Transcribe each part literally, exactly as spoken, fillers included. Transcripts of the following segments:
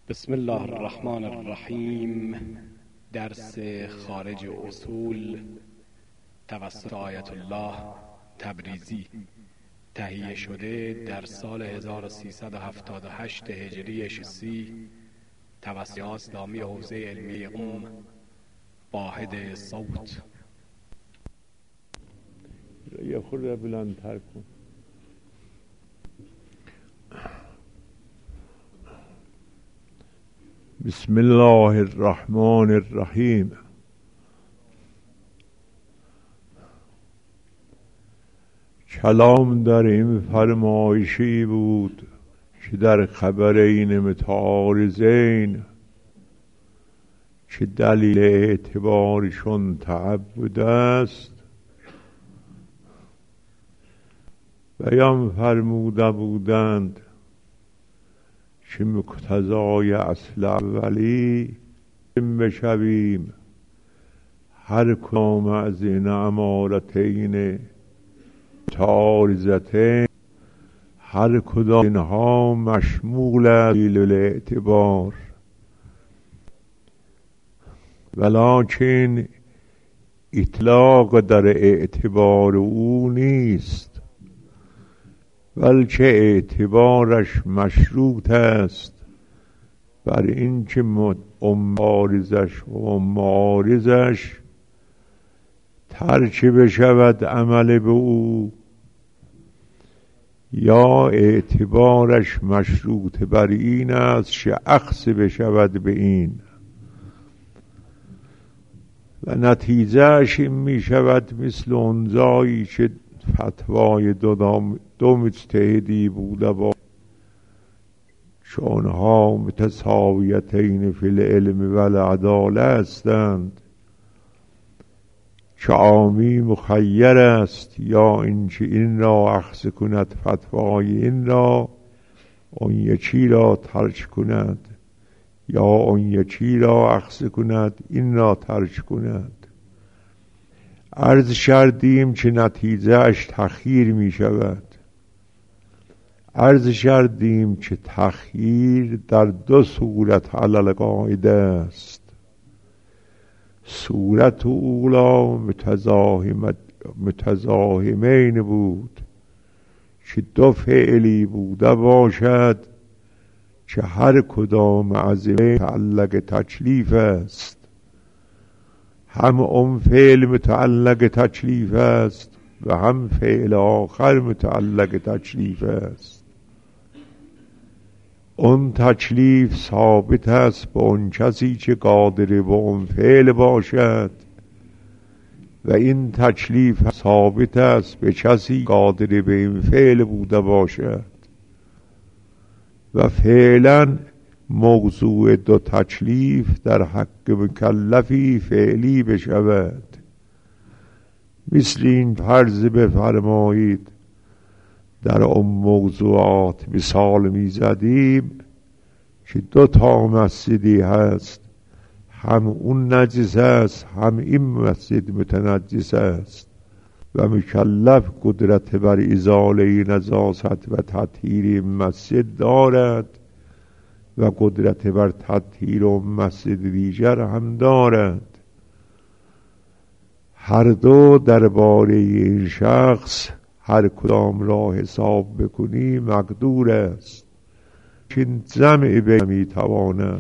بسم الله الرحمن الرحیم. درس خارج اصول توسط آیت الله تبریزی، تهیه شده در سال هزار و سیصد و هفتاد و هشت هجری شمسی توسط اسلامی حوزه علمی قم. واحد صوت. یه خورده بلندتر کن. بسم الله الرحمن الرحیم. کلام در این فرمایشی بود که در خبرین متعارضین که دلیل اعتبارشون تعبد است بیان فرموده بودند که مقتضای اصل اولی بشویم هر کدام از این امارتین متعارضتین، هر کدام اینها مشمول است دلیل الاعتبار، ولکن اطلاق در اعتبار او نیست، بلکه اعتبارش مشروط است بر اینکه معارضش و معارضش ترک بشود عمل به او، یا اعتبارش مشروط بر این است که اخذ بشود به این، و نتیجهش این می شود مثل اونجایی که فتوای دو, دو مجتهدی بوده با چونها متساویتین فی العلم و العداله هستند که عامی مخیر است یا اینکه این را اخذ کند فتوای این را، اون یکی را ترک کند، یا اون یکی را اخذ کند این را ترک کند. عرض کردیم که نتیجه اش تخییر می شود. عرض کردیم که تخییر در دو صورت علل قاعده است. صورت اولا متزاحمین بود که دو فعلی بوده باشد که هر کدام از متعلق تکلیف است، هم اون فعل متعلق تکلیف است و هم فعل آخر متعلق تکلیف است. اون تکلیف ثابت است به اون کسی که قادر به اون فعل باشد و این تکلیف ثابت است به کسی قادر به این فعل بوده باشد، و فعلا موضوع دو تکلیف در حق مکلفی فعلی بشود. مثل این فرض بفرمایید در اون موضوعات مثال می زدیم که دو تا مسجدی هست، هم اون نجس است هم این مسجد متنجس است، و مکلف قدرت بر ازاله نجاست و تطهیر این مسجد دارد و قدرت بر تطهیر و مسجد دیگر هم دارد. هر دو درباره این شخص هر کدام را حساب بکنی مقدور است که جمع بمی تواند.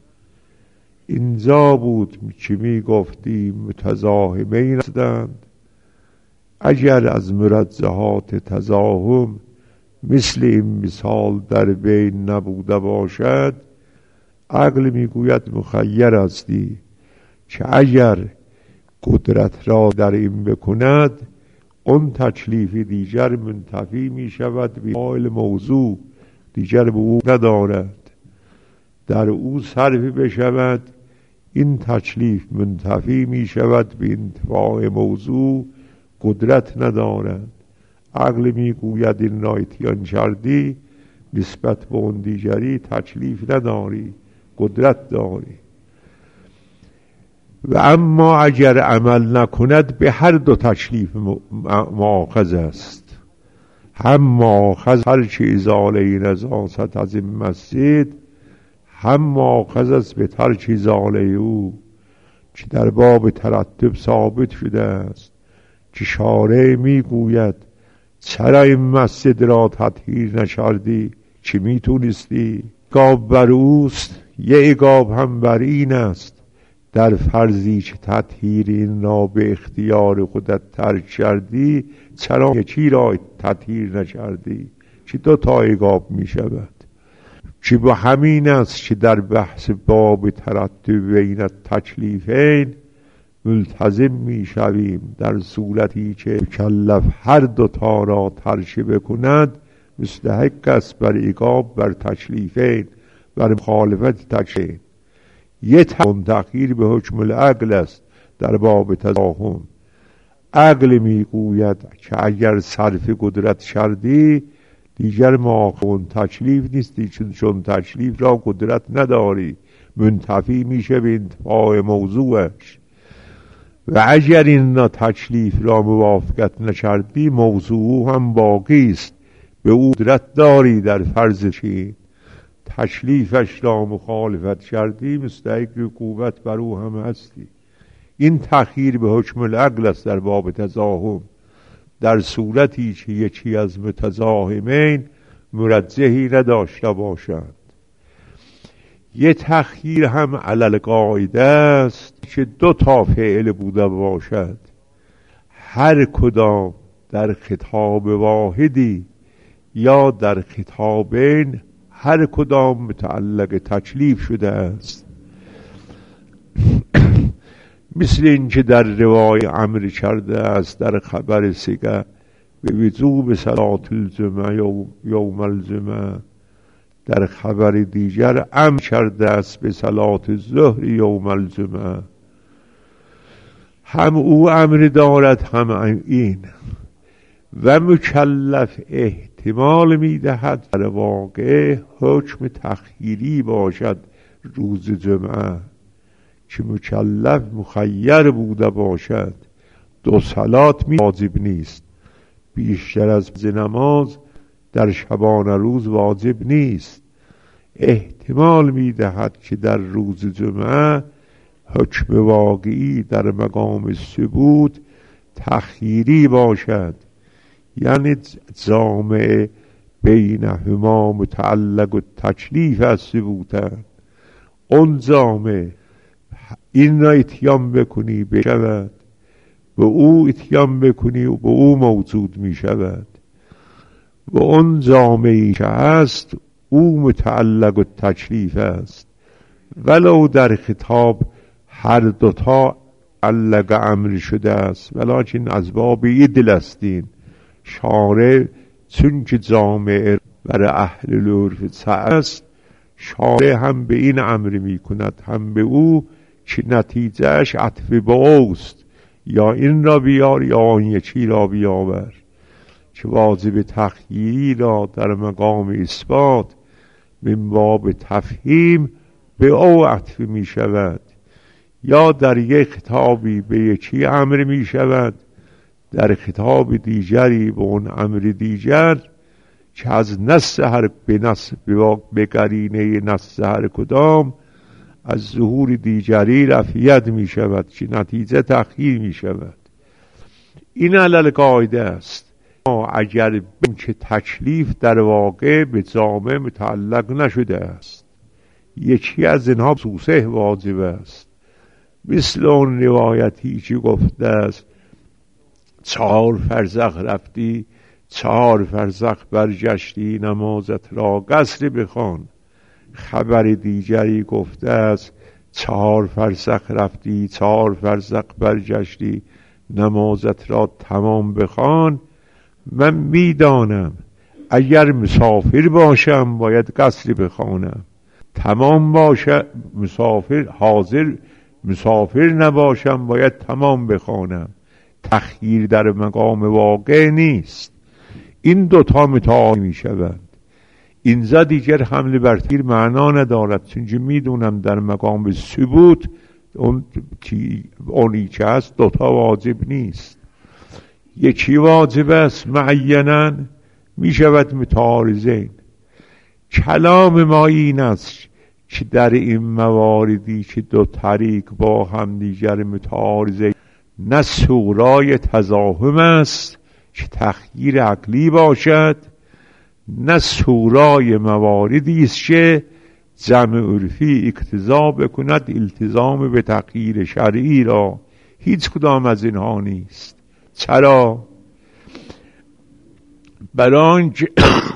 اینجا بود که می گفتیم متزاحمین هستند. اگر از مرجحات تزاحم مثل این مثال در بین نبوده باشد، عقل میگوید مخیر هستی که اگر قدرت را در این بکند اون تکلیف دیگر منتفی می شود به حال موضوع دیگر به او ندارد، در او صرف بشود این تکلیف منتفی می شود به انتفاع موضوع قدرت ندارد. عقل میگوید این را اتیان کردی نسبت به اون دیگری تکلیف نداری، قدرت داری. و اما اگر عمل نکند به هر دو تکلیف مؤاخذ است، هم مؤاخذ هر چه ازاله نجاست از این مسجد، هم ماخذ است به ترک زاله او، که در باب ترتب ثابت شده است که شارع میگوید چرا این مسجد را تطهیر نکردی، چی میتونستی؟ عقاب بر اوست، یه عقاب هم بر این است در فرضی که تطهیر این را به اختیار خودت ترک کردی، چرا یکی را تطهیر نکردی؟ که دو تا عقاب می شود. که با همین است که در بحث باب ترتب بین تکلیفین ملتزم می شویم در صورتی که مکلف هر دو تا را ترک بکند، مستحق است بر عقاب بر تکلیفین، بر مخالفت تکلیفین. یه تأخیر به حکم العقل است در باب تزاحم. عقل میگوید که اگر صرف قدرت کردی دیگر ماخون تکلیف نیستی، چون چون تکلیف را قدرت نداری، منتفی میشه به انتفاع موضوعش. و اگر این تکلیف را موافقت نکردی، موضوع هم باقی است، به او قدرت داری در فرض چین تکلیفش را مخالفت کردی، مستحق عقوبت بر او هم هستی. این تأخیر به حکم العقل است در باب تزاحم، در صورتی که یکی از متزاحمین مرجحی نداشته باشند. یه تأخیر هم علل قاعده است که دو تا فعل بوده باشد، هر کدام در خطاب واحدی یا در خطابین هر کدام متعلق تکلیف شده است. مثل این که در روای امر کرده است در خبر سگه به وجوب صلات الجمعه یوم الجمعه، در خبر دیگر امر کرده است به صلات ظهر یوم الجمعه. هم او امر دارد هم این. و مکلف احتمال میدهد در واقع حکم تخییری باشد روز جمعه، که مکلف مخیر بوده باشد دو صلات می واجب نیست، بیشتر از نماز در شبانه روز واجب نیست. احتمال میدهد که در روز جمعه حکم واقعی در مقام ثبوت تخییری باشد، یعنی جامع بینهما متعلق و تکلیف از ثبوتند. اون جامع این را اتیام بکنی بشود، به او اتیام بکنی و به او موجود می شود. و اون جامعی که هست او متعلق و تکلیف است، ولو در خطاب هر دوتا علق امر شده است، ولیکن از باب عدل استین. شارع چون که جامع برای اهل العرف است، شارع هم به این امر می کند هم به او، که نتیجهش عطف به اوست، یا این را بیار یا آن یکی را بیاور. که واجب تخییری را در مقام اثبات من باب تفهیم به او عطف می شود، یا در یک خطابی به یکی امر می شود، در خطاب دیگری به اون امر دیگر، که از نص هر به نص به قرینه نص هر کدام از ظهور دیگری رفعیت می شود، که نتیجه تأخیر می شود. این علل قاعده است. اگر بین که تکلیف در واقع به جامع متعلق نشده است، یکی از اینها سوسه واجب است، مثل اون روایتی که گفته است چهار فرزخ رفتی چهار فرزخ برگشتی نمازت را قصر بخوان. خبر دیگری گفته است چهار فرزخ رفتی چهار فرزخ برگشتی نمازت را تمام بخوان. من میدانم اگر مسافر باشم باید قصر بخوانم، تمام باشه مسافر حاضر مسافر نباشم باید تمام بخوانم. تخییر در مقام واقع نیست. این دوتا متعارض می شوند. اینجا دیگر حمل بر تیر معنا ندارد، چون میدونم در مقام ثبوت اون اونی که هست دوتا واجب نیست. یکی واجب است معینا، می شود متعارضین. کلام ما این است که در این مواردی که دو طریق با هم دیگر متعارضه نه سورای تزاحم است که تخییر عقلی باشد، نه سورای مواردی است که جمع عرفی اقتضا بکند التزام به تغییر شرعی را. هیچ کدام از اینها نیست. چرا؟ برای آنکه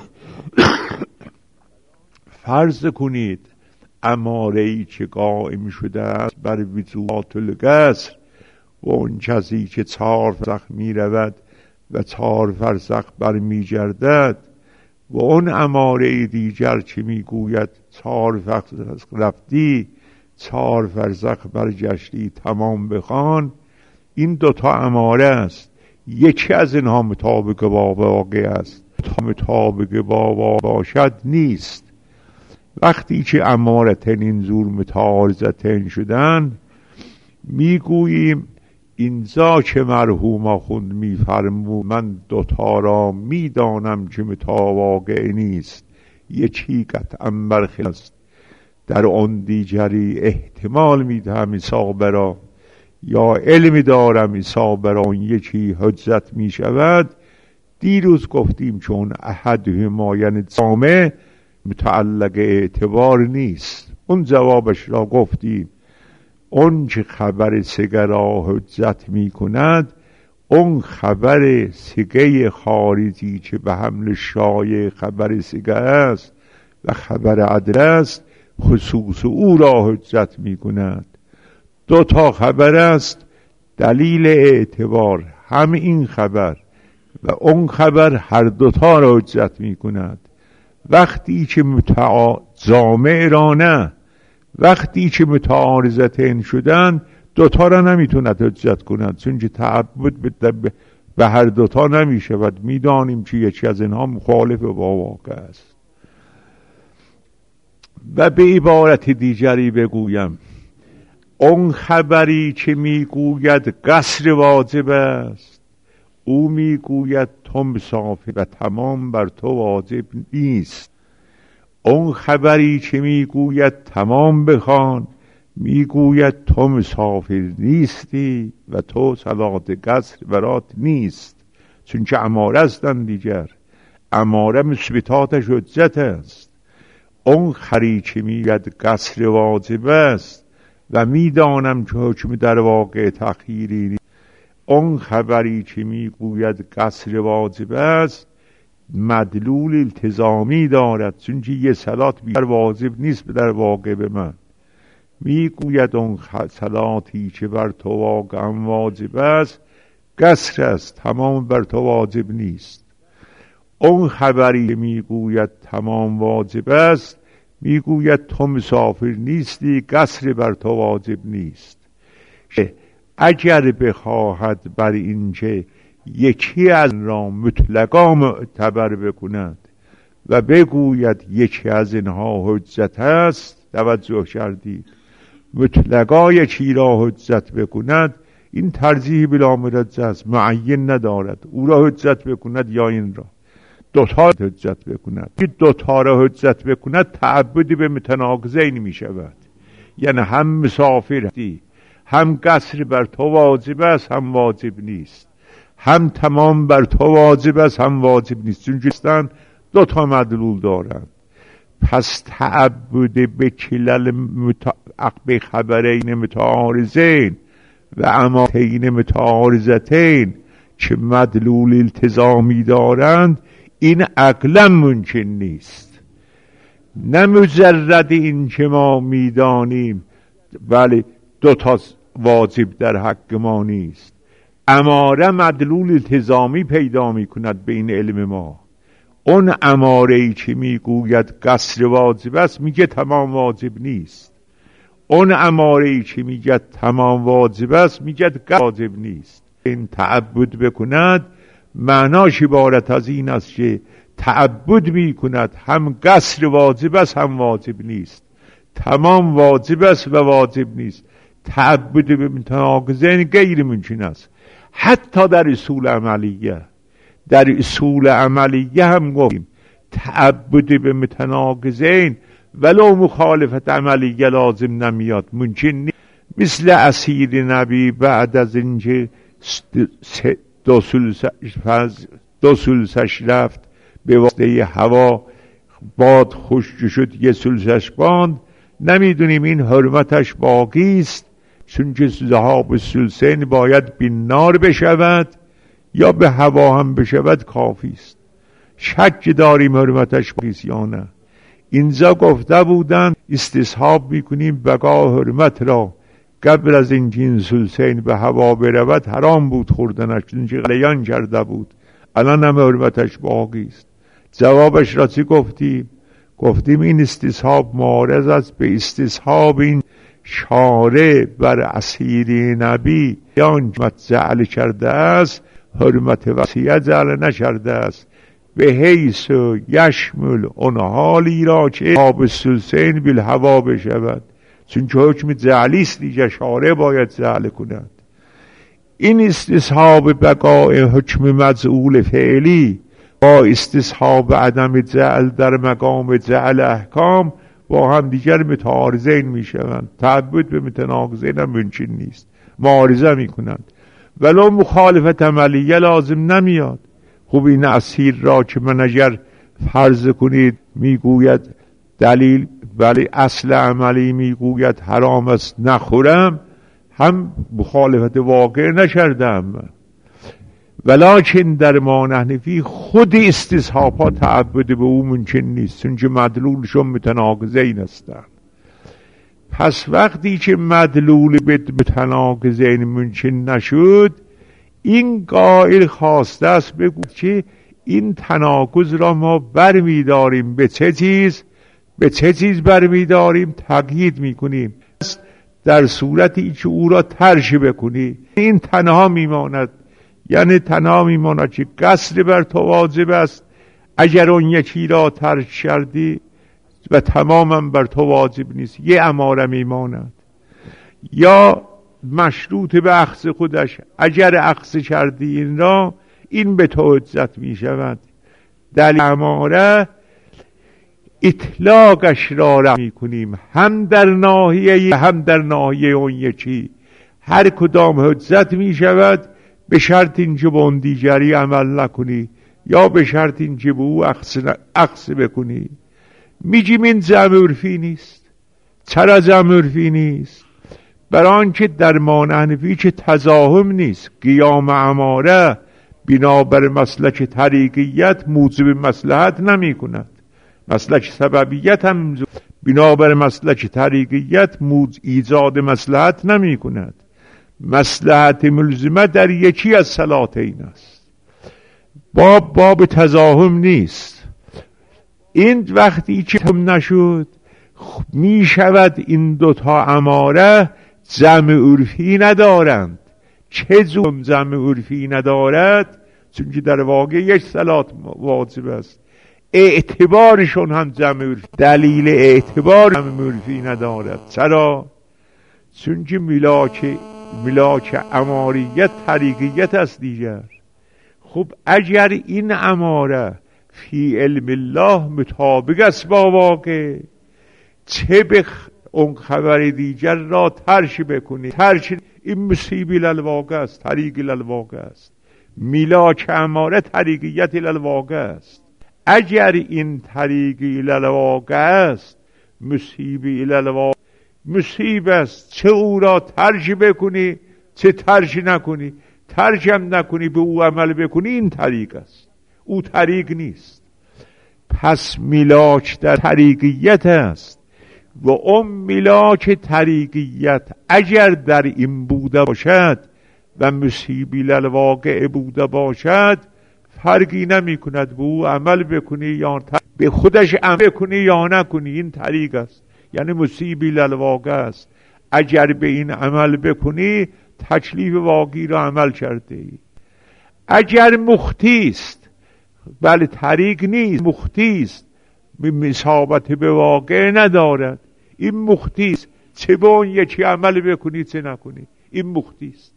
فرض کنید اماره‌ای که قائم شده است بر وجوبات القصر و اون کسی که چهار فرسخ می رود و چهار فرسخ بر می گردد و اون اماره دیگر که می گوید چهار فرسخ رفتی چهار فرسخ برگشتی تمام بخوان، این دوتا اماره است. یکی از اینها مطابق با واقع است، مطابق با واقع باشد نیست. وقتی که امارتن اینجور متعارضتن شدن میگوییم اینجا که مرحوم آخوند میفرمود من دوتا را میدانم که متواقع نیست، یکی قطعا برخلاف است، در آن دیگری احتمال میدهم اصابه را یا علمی دارم اصابه را، اون یکی حجت میشود. دیروز گفتیم چون احدهما یعنی جامع متعلق اعتبار نیست، اون جوابش را گفتیم. اون که خبر سگه را حجت می کند اون خبر سگه خارجی که به حمل شایع خبر سگه است و خبر عدل است خصوص او را حجت می کند. دو تا خبر است دلیل اعتبار، هم این خبر و اون خبر هر دوتا را حجت می کند. وقتی که متجامع را نه، وقتی که متعارضتین شدن دوتا را نمیتوند حجت کند، چون که تعبد به هر دوتا نمیشود. میدانیم که یکی از اینها مخالف با واقع است. و به عبارت دیگری بگویم اون خبری که میگوید قصر واجب است او میگوید تو مسافر و تمام بر تو واجب نیست. اون خبری که میگوید تمام بخوان میگوید تو مسافر نیستی و تو صلات قصر برات نیست، چون که اماره هستن دیگر. اماره مثبتاتش حجت است. اون خبری که میگوید قصر واجب است و میدانم که حکم در واقع تخییری نیست، اون خبری که میگوید قصر واجب است مدلول التزامی دارد، چون که یه صلات بیار واجب نیست در واقع به من. میگوید اون صلاتی که بر تو واقعا واجب است قصر است، تمام بر تو واجب نیست. اون خبری که میگوید تمام واجب است میگوید تو مسافر نیستی، قصر بر تو واجب نیست. اگر بخواهد بر اینکه یکی از را مطلقا معتبر بکند و بگوید یکی از اینها حجت است، توجه کردید، مطلقا یکی را حجت بکند، این ترجیح بلا مرجح است، معین ندارد او را حجت بکند یا این را. دوتا حجت بکند، دوتا را حجت بکند تعبدی به متناقضین می شود. یعنی هم مسافری هم قصر بر تو واجب است هم واجب نیست، هم تمام بر تو واجب است هم واجب نیست، چون جستن دو تا مدلول دارند. پس تعبد به کلل متعقب خبرین متعارضین و امارتین متعارضتین که مدلول التزامی دارند این عقلا ممکن نیست. نه مجرد این که ما میدانیم ولی دو تا واجب در حق ما نیست، اماره مدلول التزامی پیدا می کند بین علم ما. اون اماره‌ای که میگوید قصر واجب است میگه تمام واجب نیست، اون اماره‌ای که میگه تمام واجب است میگه قصر واجب نیست. این تعبد بکند معناش عبارت از این است که تعبد میکند هم قصر واجب است هم واجب نیست، تمام واجب است و واجب نیست. تعبد به متناقضین غیر ممکن است. حتی در اصول عملیه، در اصول عملیه هم گفتیم تعبد به متناقضین ولو مخالفت عملیه لازم نمیاد، ممکن نیست. مثل اسیر نبی بعد از اینکه دو سلسش, دو سلسش رفت به واسطه هوا باد خشک شد، یه سلسش باند، نمیدونیم این حرمتش باقی است، چون که ذهاب سلسین باید بینار بشود یا به هوا هم بشود کافی است. شک داریم حرمتش باقی است یا نه. اینجا گفته بودن استصحاب میکنیم بقا حرمت را، قبل از اینکه این سلسین به هوا برود حرام بود خوردنش، چون که غلیان کرده بود، الان هم حرمتش باقی است. جوابش را چی گفتیم؟ گفتیم این استصحاب معارض است به استصحاب این شارع بر اسیر نبی یا حرمت جعل کرده است، حرمت وصیت جعل نشرده است، به حیث یشمل اون حالی را که آب سلسین بالهوا بشود، چون که حکم جعلی است دیگه، شارع باید جعل کند. این استصحاب بقای حکم مجعول فعلی با استصحاب عدم جعل در مقام جعل احکام با هم دیگر متعارضین می شوند. تعبد به متناقضین هم ممکن نیست، معارضه می کنند. ولو مخالفت عملیه لازم نمیاد. خوب این اسیر را که من اگر فرض کنید میگوید دلیل ولی اصل عملی میگوید حرام است نخورم، هم مخالفت واقع نکردم. ولیکن در ما نحنفی خود استصحاب ها تعبد به او ممکن نیست، چون که مدلولشون متناقضین هستند. پس وقتی که مدلول به متناقضین ممکن نشد، این قائل خواسته است بگو که این تناقض را ما برمیداریم به چه چیز؟ به چه چیز برمیداریم؟ تقیید میکنیم. در صورتی که او را ترش بکنی این تنها میماند، یعنی تنها میماند که قصر بر تو واجب است اگر اون یکی را ترک کردی و تماما بر تو واجب نیست، یه اماره میماند. یا مشروط به اخذ خودش، اگر اخذ کردی این را این به تو حجت می شود. دلیل اماره اطلاقش را را می کنیم، هم در ناحیه هم در ناحیه اون یکی، هر کدام حجت می شود به شرط اینکه به اون دیگری عمل نکنی یا به شرط اینکه به او اخذ بکنی. میگیم این جمع عرفی نیست. چرا جمع عرفی نیست؟ برای آنکه در ما نحنفی که تزاحم نیست. قیام اماره بنابر مسلک طریقیت موجب مصلحت نمی کند، مسلک سببیت هم بنابر مسلک طریقیت موجب ایجاد مصلحت نمی کند. مصلحت ملزمه در یکی از صلاتین است، باب باب تزاحم نیست. این وقتی که هم نشد می شود این دوتا اماره جمع عرفی ندارند. چه جمع جمع عرفی ندارد؟ چون که در واقع یک صلات واجب است، اعتبارشون هم جمع عرفی، دلیل اعتبار جمع عرفی ندارد. چرا؟ چون که ملاک ملاک اماریت طریقیت است دیگر. خب اگر این اماره فی علم الله مطابق است با واقع، چه به اون خبر دیگر را ترش بکنی؟ ترش این مصیبی للواقع است، طریقی للواقع است. ملاک اماره طریقیت للواقع است. اگر این طریقی للواقع است، مصیبی للواقع مصیب است، چه او را ترش بکنی چه ترش نکنی. ترش هم نکنی به او عمل بکنی، این طریق است، او طریق نیست. پس ملاک در طریقیت است و اون ملاک طریقیت اگر در این بوده باشد و مصیبی للواقع بوده باشد، فرقی نمی کند به او عمل بکنی یا به خودش عمل بکنی یا نکنی، این طریق است، یعنی مصیبی للواقع است. اگر به این عمل بکنی تکلیف واقعی را عمل کرده ای. اگر مختی است، بله طریق نیست، مختی است، اصابت به واقع ندارد، این مختی است، چه به اون یکی عمل بکنی چه نکنی، این مختی است.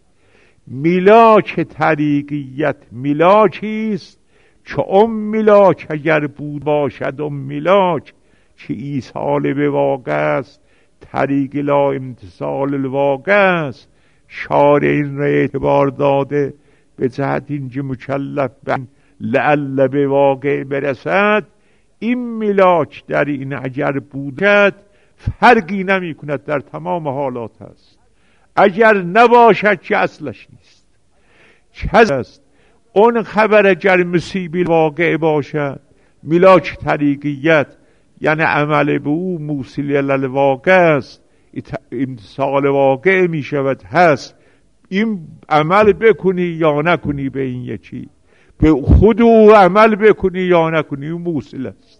ملاک طریقیت ملاکی است که اون ملاک اگر بود باشد، اون ملاک چه ایصال به واقع است، طریق لا امتثال الواقع است. شارع این را اعتبار داده به جهت اینکه مکلف به لعل به واقع برسد. این ملاک در این اگر بودد فرقی نمی کند، در تمام حالات است. اگر نباشد که اصلش نیست. چه است اون خبر اگر مصیبی واقع باشد، ملاک طریقیت یعنی عمل به او موصل الواقع است، امتثال واقع می شود هست. این عمل بکنی یا نکنی به این یکی، به خود او عمل بکنی یا نکنی، او موصل است.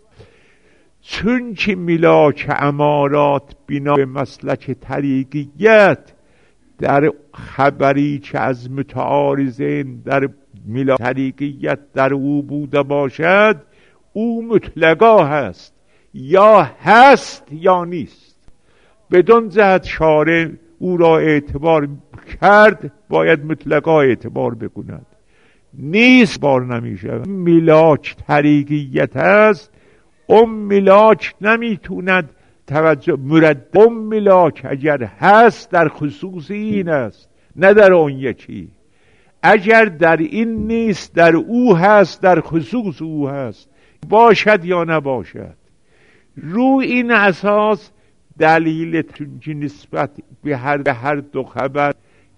چون که ملاک امارات بنا به مسلک طریقیت در خبری که از متعارضین در ملاک طریقیت در او بوده باشد، او مطلقا هست، یا هست یا نیست. بدون جهت شارع او را اعتبار کرد، باید مطلقا اعتبار بکند. نیست بار نمیشه. ملاک طریقیت است، اون ملاک نمیتوند توجه مرد. اون ملاک اگر هست در خصوص این است، نه در اون یکی. اگر در این نیست، در او هست، در خصوص او هست، باشد یا نباشد. رو این اساس دلیل تنجی نسبت به هر, به هر دو خبر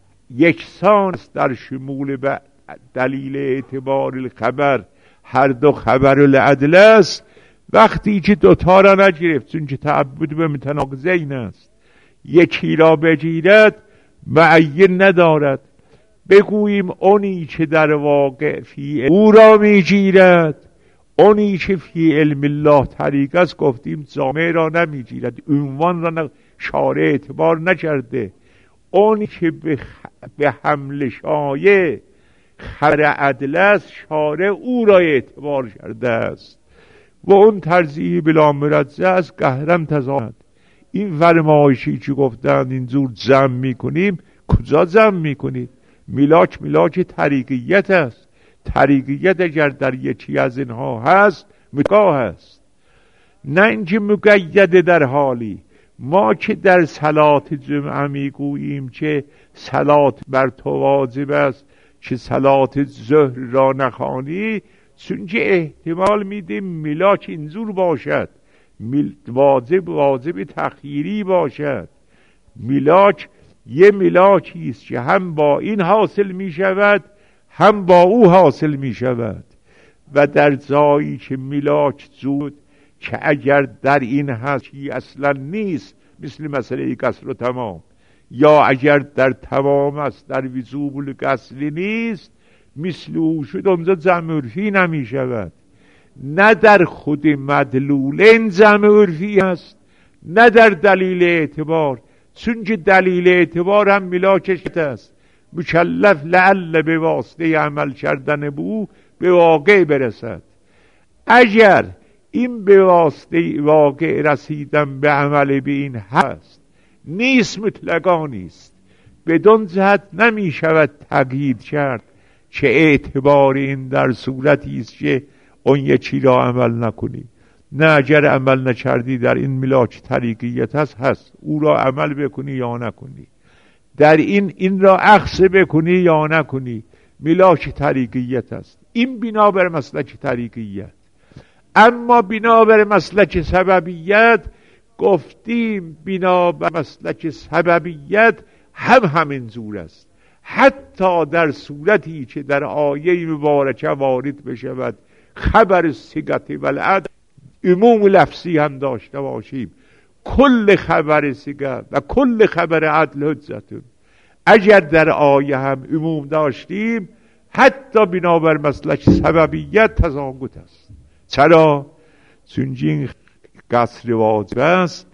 یکسان است در شمول به دلیل اعتبار الخبر. هر دو خبر العدل است. وقتی که دوتا را نگرفت، چون که تعبد به متناقضین است، یکی را بگیرد معین ندارد. بگوییم اونی که در واقع فی او را میگیرد، اونی که فی علم الله طریق است، گفتیم جامعه را نمیگیرد، عنوان را شارع اعتبار نکرده. اونی که به, خ... به حمل شایع خبر عدل است، شارع او را اعتبار کرده است و اون ترجیح بلا مرجع است. قهرم تضاد این فرمایشی که گفتند اینجور جمع میکنیم، کجا جمع میکنید؟ ملاک ملاک طریقیت است. طریقیت اگر در یکی از اینها هست، متقا هست، نه اینکه مقید در حالی. ما که در صلات جمعه میگوییم که صلات بر تو واجب است، که صلات ظهر را نخوانی، چون که احتمال میدیم ملاک اینجور باشد، واجب واجب تخییری باشد. ملاک یه ملاکی است که هم با این حاصل می شود، هم با او حاصل می شود. و در جایی که ملاک زود که اگر در این هست اصلا نیست، مثل مسئله قصر و تمام، یا اگر در تمام است در وجوب القصر نیست، مثل او شد، اونجا جمع عرفی نمی شود. نه در خود مدلولین جمع عرفی هست، نه در دلیل اعتبار. چون که دلیل اعتبار هم ملاکش است. مکلف لعل به واسطه عمل کردن بو به واقع برسد. اگر این به واسطه واقع رسیدن به عمل به این هست، نیست، مطلقا نیست. بدون جهت نمی شود تقیید کرد که اعتبار این در صورتی است که اون یکی را عمل نکنی. نه، اگر عمل نکردی در این ملاک طریقیت هست هست او را عمل بکنی یا نکنی، در این این را اخذ بکنی یا نکنی، ملاک طریقیت است. این بنا بر مسلک طریقیت. اما بنا بر مسلک سببیت، گفتیم بنا بر مسلک سببیت هم همین زور است. حتی در صورتی که در آیه مبارکه وارد بشود خبر صیغت والعدل، عموم لفظی هم داشته باشیم، کل خبر صیغه و کل خبر عدل حجتون. اگر در آیه هم عموم داشتیم، حتی بنابر مسلک سببیت تضاد است. چرا؟ چون این قصر واجب است،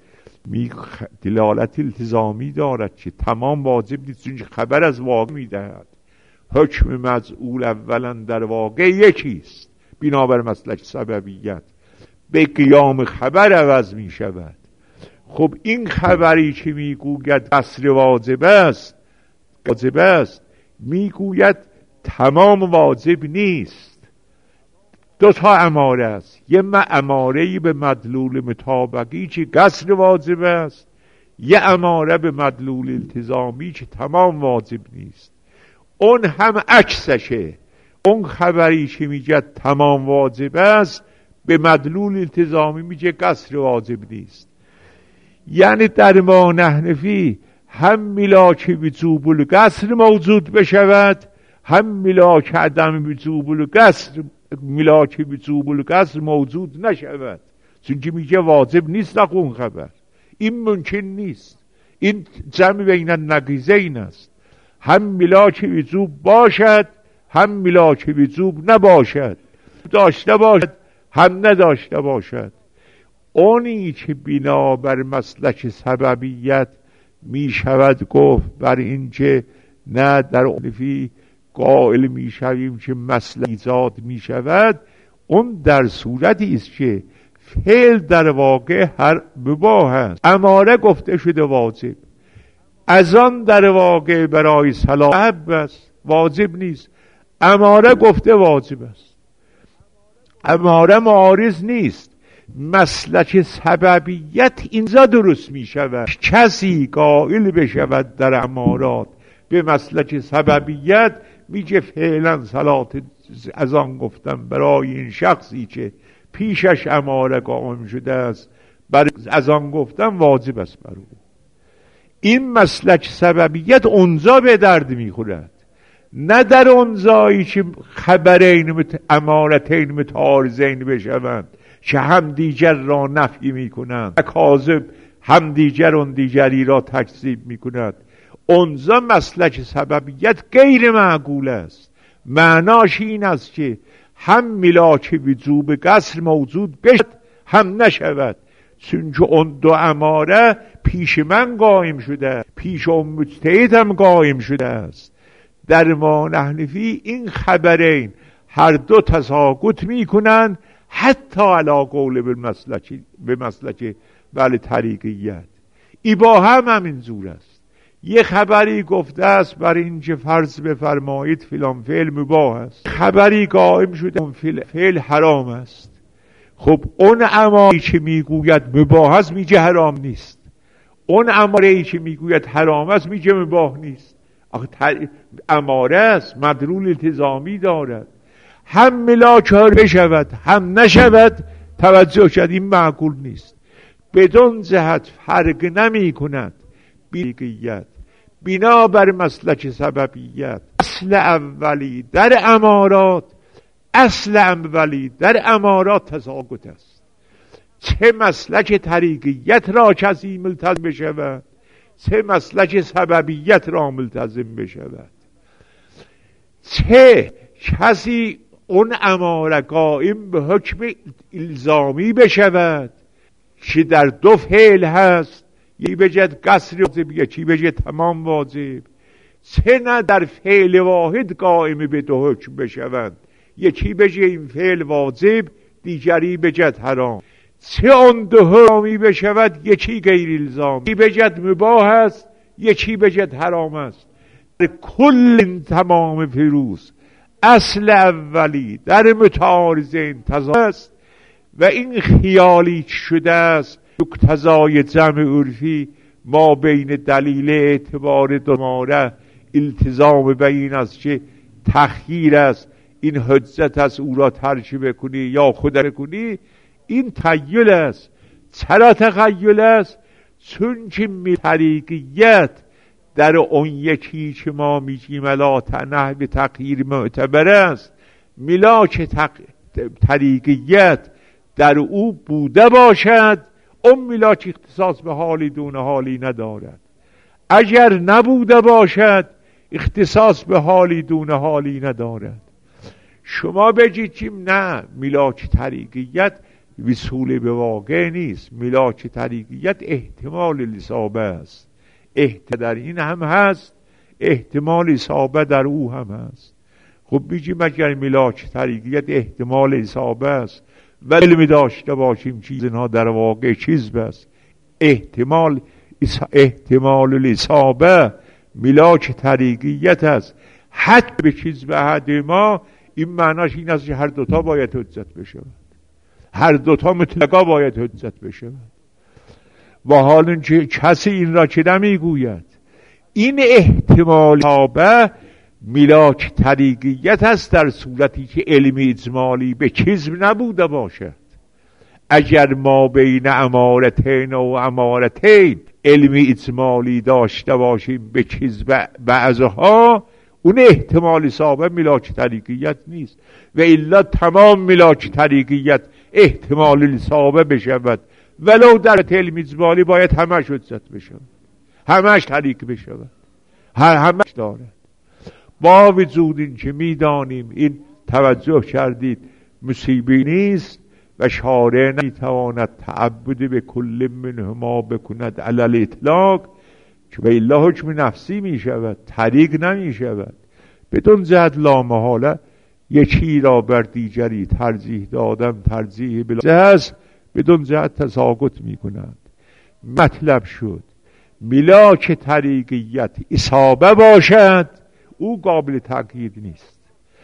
دلالت التزامی دارد که تمام واجب نیست، چون خبر از واقع میدهد. حکم مجعول اولا در واقع یکیست، بنابر مسلک سببیت به قیام خبر عوض می شود. خب این خبری که می گوید قصر واجب است، واجب است، می گوید تمام واجب نیست. دو تا اماره است. یه اماره‌ای به مدلول مطابقی که قصر واجب است، یه اماره به مدلول التزامی که تمام واجب نیست. اون هم عکسشه. اون خبری که میگه تمام واجب است به مدلول التزامی میگه قصر واجب نیست. یعنی در ما نحنفی هم ملاک وجوب القصر موجود بشود، هم ملاک عدم وجوب القصر ملاک وجوب القصر موجود نشود، چون که میگه واجب نیست اون خبر. این ممکن نیست. این جمع بین النقیضین است. هم ملاک وجوب باشد، هم ملاک وجوب نباشد، داشته باشد هم نداشته باشد. اونی که بنا بر مسلک سببیت می شود گفت بر این که نه در حنفی قائل می شویم که مسلک ایجاد می شود، اون در صورتی است که فعل در واقع هر مباح است. اماره گفته شده واجب، از آن در واقع برای صلاح است، واجب نیست. اماره گفته واجب است. اماره معارض نیست. مسلک سببیت اینجا درست می شود. کسی قائل بشود در امارات به مسلک سببیت، میگه فعلا صلات از آن گفتم برای این شخصی که پیشش اماره قائم شده است، بر از آن گفتم واجب است بر او. این مسلک سببیت اونجا به درد میخورد، نه در اونجایی که خبرین مت... امارتین متعارضین بشوند که هم دیگر را نفی میکنند، کاذب هم دیگر اون دیگری را تکذیب میکند. اونجا مسلک سببیت غیر معقول است. معناش این است که هم ملاک وجوب قصر موجود بشد هم نشود، چون که اون دو اماره پیش من قائم شده، پیش اون مجتهد هم قائم شده است. در ما نحنفی این خبرین هر دو تساقط میکنن، حتی علا قول به مسلک به مسلک ولی طریقیت. ایبا هم همینجور است. یه خبری گفته است بر این که فرض بفرمایید فلان فعل مباح است، خبری قائم شده اون فعل حرام است. خب اون اماری که میگوید مباح است میگه حرام نیست، اون اماری که میگوید حرام است میگه مباح نیست. آخه اماره است، مدلول التزامی دارد. هم ملاک بشود هم نشود، توجه شد این معقول نیست. بدون جهت فرق نمی کند بیقیت بنا بر مسلک سببیت. اصل اولی در امارات اصل اولی در امارات تساقط است. چه مسلک طریقیت را کسی ملتزم بشود، چه مسلک سببیت را ملتزم بشود. چه کسی اون اماره قائم به حکم الزامی بشود که در دو فعل هست، یکی بجد قصر واجب یکی بجد تمام واجب، چه نه در فعل واحد قائم به دو حکم بشوند، یکی بجد این فعل واجب دیگری بجد حرام، چه اون دو حرامی بشود یکی غیر الزامی، یکی بجد مباح است یکی بجد حرام است. در کل تمام فروز اصل اولی در متعارضین تضاد است و این خیالی شده است مقتضای جمع عرفی ما بین دلیل اعتبار دماره التزام بین است که تخییر است، این حجت است او را ترک بکنی یا خود بکنی. این تخیل است. چرا تخیل است؟ چون که طریقیت در اون یکی که ما میگیم الا نحو تغییر معتبر است، ملاک تق... طریقیت در او بوده باشد، اون ملاک اختصاص به حالی دون حالی ندارد. اگر نبوده باشد اختصاص به حالی دون حالی ندارد. شما بگید که نه ملاک طریقیت وصول به واقع نیست، ملاک طریقیت احتمال الاصابه است. احتمال در این هم هست، احتمال اصابه در او هم هست. خب بگیم اگر ملاک طریقیت احتمال اصابه است و علم داشته باشیم چیز اینها در واقع چیز بست، احتمال احتمال الاصابه ملاک طریقیت است. حد به چیز به حد ما این معناش این است که هر دوتا باید حجت بشود، هر دوتا مطلقا باید حجت بشود. و حال اینکه کسی این را که نمیگوید این احتمال تابه ملاک طریقیت است در صورتی که علم اجمالی به کذب نبوده باشد. اگر ما بین امارتین و امارتین علم اجمالی داشته باشیم به کذب بعضها، اون احتمال صحابه ملاک طریقیت نیست، و الا تمام ملاک طریقیت احتمال صحابه بشود، ولو در علم اجمالی باید همش حجت بشود، همش طریق بشود، همش دارد. با وجود این که میدانیم این توجه کردید مصیبی نیست و شارع نمیتواند تعبد به کل منهما بکند علی الاطلاق، که به الله حکم نفسی میشود، طریق نمیشود. بدون جهت لامحاله یکی را بر دیگری ترجیح دادن ترجیح بلا هست، بدون جهت تساقط میکنند. مطلب شد ملاک طریقیت اصابه باشد، او قابل تغییر نیست.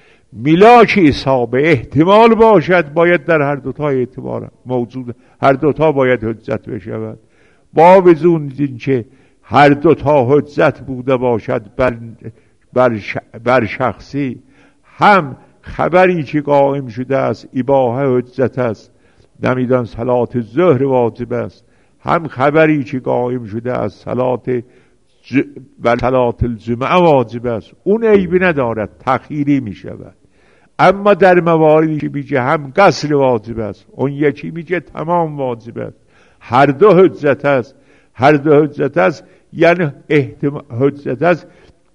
ملاک اصابه احتمال باشد، باید در هر دوتا اعتبار موجود، هر دوتا باید حجت بشود. با وجود اینکه هر دوتا حجت بوده باشد بر, بر, ش... بر شخصی، هم خبری که قائم شده است اباحه حجت است، نمیدان صلات ظهر واجب است، هم خبری که قائم شده است صلات ج... و صلات الجمعه واجب است، اون عیبی ندارد، تأخیری می شود. اما در مواردی که میگه هم قصر واجب است، اون یکی میگه تمام واجب است، هر دو حجت است، هر دو حجت است، یعنی احتمال حجت است،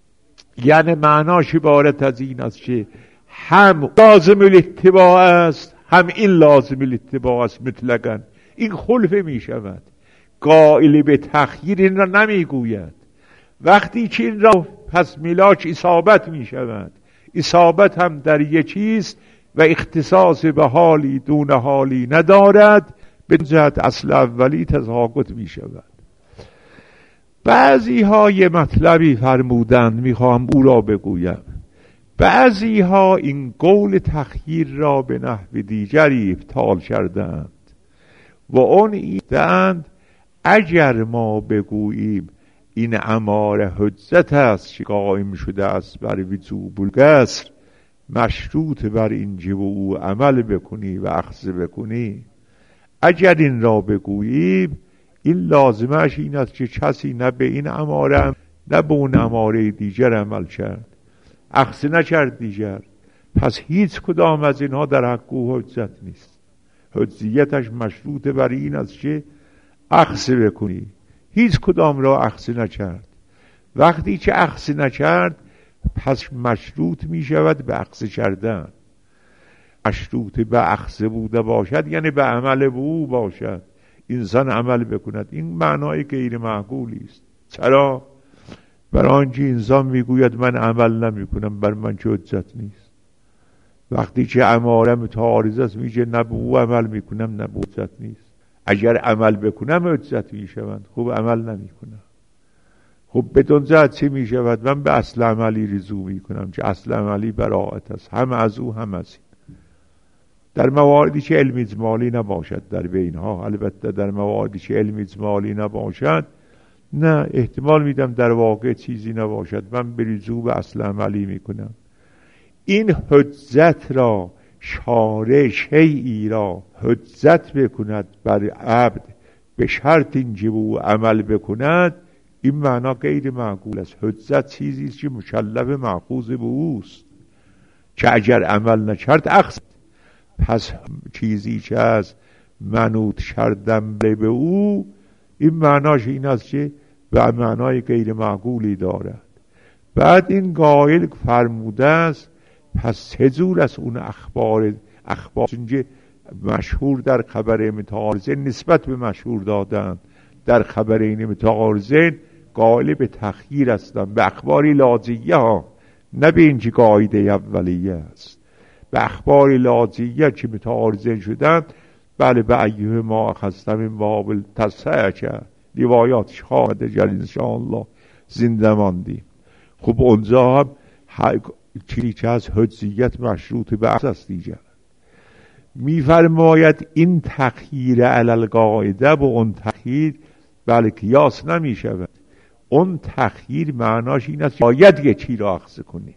یعنی معناش عبارت از این است که هم لازم الاتباع است، هم این لازم الاتباع است مطلقاً. این خلفه می شود. قائل به تخییر این را نمی گوید. وقتی که این را پس ملاک اصابت می شود، اصابت هم در یکیست و اختصاص به حالی دون حالی ندارد، به جهت اصل اولی تساقط می شود. بعضی ها یه مطلبی فرمودند، میخوام او را بگویم. بعضی ها این قول تخییر را به نحو دیگری ابطال کردند و اون ایدند اگر ما بگوییم این اماره حجت است که قائم شده است بر وجوب القصر، مشروط بر اینکه او عمل بکنی و اخذ بکنی، اگر این را بگوییم این لازمش این است که کسی نه به این اماره نه به اون اماره دیگر عمل کرد، اخذ نکرد دیگر، پس هیچ کدام از اینها در حق او حجت نیست. حجیتش مشروط بر این است که اخذ بکنی، هیچ کدام را اخذ نکرد. وقتی که اخذ نکرد پس مشروط می شود به اخذ کردن. مشروط به اخذ بوده باشد یعنی به عمل به او باشد، انسان عمل بکند. این معنای غیر معقولی است. چرا؟ برای آنکه انسان میگوید من عمل نمی کنم، بر من چه حجت نیست. وقتی که اماره متعارض است میگه نه به او عمل میکنم نه به حجت نیست. اگر عمل بکنم حجت میشوند، خوب عمل نمی کنم، خب بدون جهت چه میشود؟ من به اصل عملی رجوع میکنم که اصل عملی براءت است، هم از او هم از این. در مواردی که علم اجمالی نباشد در بینها، البته در مواردی که علم اجمالی نباشد نه، احتمال میدم در واقع چیزی نباشد، من به رجوع به اصل عملی میکنم. این حجت را شارع شیئی را حجت بکند بر عبد به شرط اینکه او عمل بکند، این معنا غیر معقول است. حجت چیزی است که مکلف مأخوذ به اوست که اگر عمل نکرد اخذ. پس چیزی که از منوط کردن به او، این معناش این است که به معنای غیر معقولی دارد. بعد این قائل فرموده است پس چجور است اون اخبار اخبار که مشهور در خبر متعارضین نسبت به مشهور دادن در خبرین متعارضین قائل به تخییر هستند، به اخباری لاجیه ها، نه به اینکه قاعده اولیه است. به اخباری لاجیه که متعارضین شدند، بله به ایه ما اخذتم این بابل تصحیح کرد، روایاتش خواهد جل انشاءالله زنده ماندیم. خب اونجا هم چیزی که از حجیت مشروط به عقص است دیگر. میفرماید این تخییر علی القاعده و اون تخییر بله قیاس نمی شود. اون تخییر معناش این است باید یه چی را اخذ کنی،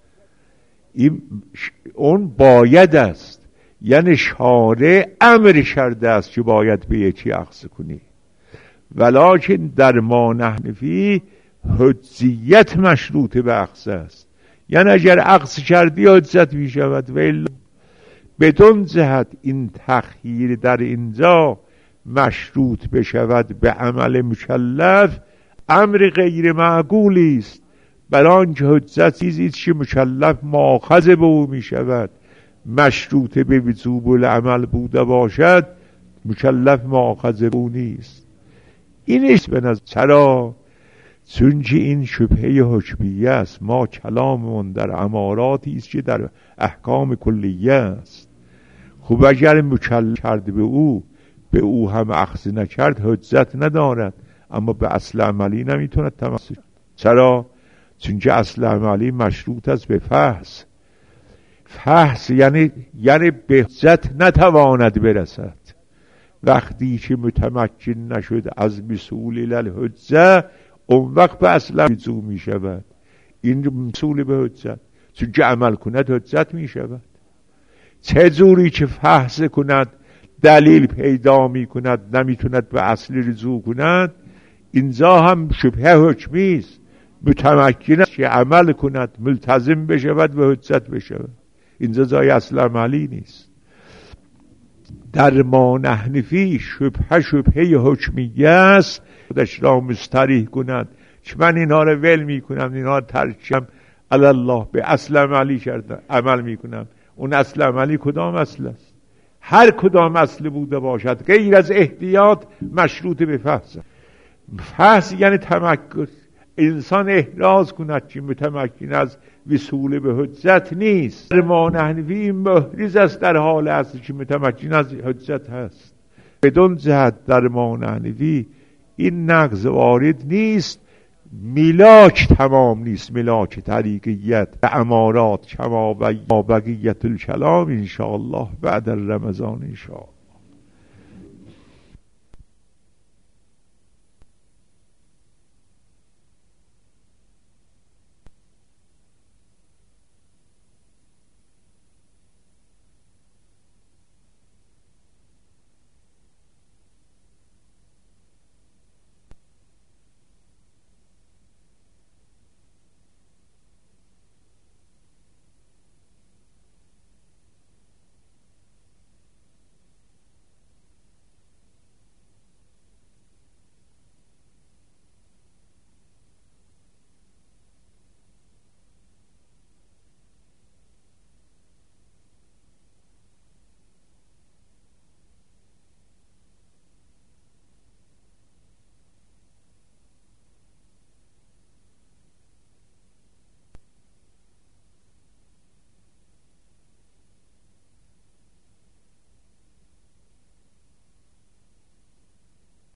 این اون باید است، یعنی شارع امر کرده است که باید به یه چی اخذ کنی. ولکن در ما نحنفی حجیت مشروط به اخذ است، یعنی اگر اخذ کردی حجت می شود. و بدون جهت این تخییر در اینجا مشروط بشود به عمل مکلف امر غیر معقولی است، برای آنکه حجت چیزی که مکلف مؤاخذ به او می شود، مشروط به وجوب العمل بوده باشد، مکلف مؤاخذ به او نیست. اینش به نظر چرا؟ چونکه این شبهه حکمیه است. ما کلاممون در اماراتی است که در احکام کلیه است. خب اگر مکلف کرد به او به او هم اخذ نکرد حجت ندارد، اما به اصل عملی نمیتوند تمسک. چرا؟ چونکه اصل عملی مشروط است به فحص. فحص یعنی یعنی به حجت نتواند برسد. وقتی که متمکن نشد از وصول الحجه، اون وقت به اصل رجوع می شود. این وصول به حجت، چونکه عمل کند حجت می شود. چه جوری که فحص کند دلیل پیدا می کند نمیتوند به اصل رجوع کند، اینجا هم شبهه حکمی است. متمکن است که عمل کند، ملتزم بشود و حجت بشود. اینجا جای اصل عملی نیست. در ما نحنفی شبهه شبهه حکمیه است. خودش را مستریح کند که من اینها رو ول می کنم، اینها رو ترکم علی الله، به اصل عملی کردم عمل می کنم. اون اصل عملی کدام اصل است؟ هر کدام اصل بوده باشد غیر از احتیاط مشروط به فحص. فحص یعنی تمکن، انسان احراز کند که متمکن از وصول به حجت نیست. در ما نحنفی محرز است در حال اصل که متمکن از حجت هست. بدون جهت در ما نحنفی این نقض وارد نیست. ملاک تمام نیست، ملاک طریقیت امارات کما بقیت الکلام انشاءالله بعد رمضان انشاءالله.